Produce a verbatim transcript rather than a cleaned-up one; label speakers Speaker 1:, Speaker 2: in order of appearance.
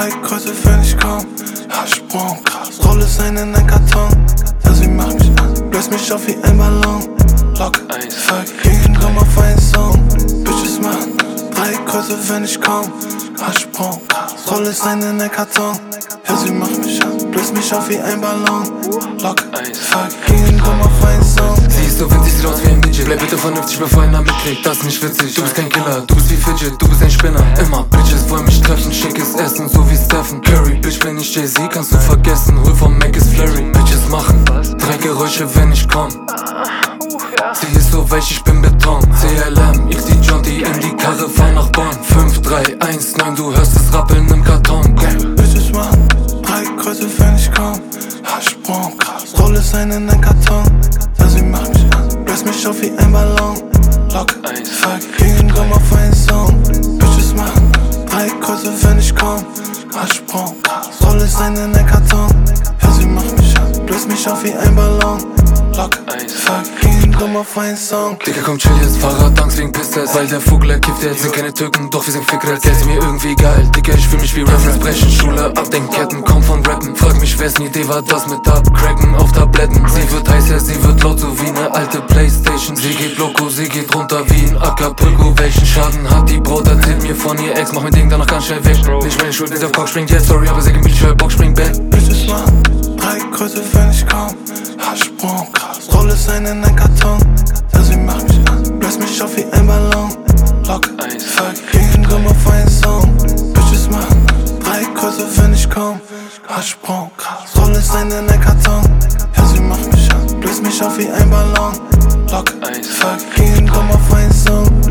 Speaker 1: drei Kreuze, wenn ich komm. Haschbron, krass, rolle es ein in ein Karton. Ja, sie macht mich an, bläst mich auf wie ein Ballon. Lock, vergehen, komm auf einen Song. Bitches machen drei Kreuze, wenn ich komm. Haschbron, krass, rolle es ein in ein Karton. Ja, sie macht mich an, bläst mich auf wie ein Ballon. Lock, vergehen, komm auf einen Song.
Speaker 2: Sie ist so winzig, sieht aus wie ein Midget. Bleib bitte vernünftig, bevor einer mitkriegt, das ist nicht witzig. Du bist kein Killer, du bist wie Fidget, du bist ein Spinner. Immer Bitches wollen mich treffen, schickes Essen, so wie Stephen Curry. Bitch, bin ich Jay-Z, kannst du vergessen, hol vom Mac ist Flurry. Bitches machen drei Geräusche, wenn ich komm. Sie ist so weich, ich bin Beton. C L M, X D Jonty, M D Karre, fahr nach Bonn. fünf, drei, eins, neun, du hörst es rappeln im Karton.
Speaker 1: Bitches machen drei Kreuze, wenn ich komm. Haschbron, krass, rolle es ein in ein Karton. Ja, sie macht mich an, bläst mich auf wie ein Ballon. Lock, vergehen, komm auf einen Song. Bitches machen drei Kreuze, wenn ich komm. Haschbron, krass, rolle es ein in ein Karton. Ja, sie macht mich an, bläst mich auf wie ein Ballon. Lock, vergehen, komm auf einen Song.
Speaker 2: Digga, komm chill jetzt, Fahrrad, Angst wegen Pisstest. Weil der Vogel, er kifft jetzt, sind keine Türken, doch wir sind Fickret. Geld ist mir irgendwie geil, Digga, ich fühl mich wie Reference. Brechen, Schule, Abdenkketten, komm von Rappen. Frag mich, wessen Idee war das mit Abcracken auf Tabletten. Sie wird heiß, ja, sie wird laut, so wie ne alte Playstation. Sie geht loco, sie geht runter wie ein Acapulco. Welchen Schaden hat die Braut, erzählt mir von ihr Ex. Mach mein Ding danach ganz schnell weg. Nicht meine Schuld, dieser Cock springt jetzt, sorry, aber sehr gemütlich, weil Bock springt Bett.
Speaker 1: Bitches machen drei Kreuze, wenn ich komm. Haschbron, krass, rolle es ein in ein Karton. Ja, sie macht mich an, bläst mich auf wie ein Ballon. Lock, vergehen, komm auf einen Song. Bitches machen drei Kreuze, wenn ich komm. Haschbron, krass, rolle es ein in ein Karton. Ja, sie macht mich an, bläst mich auf wie ein Ballon. Lock, vergehen, komm auf einen Song.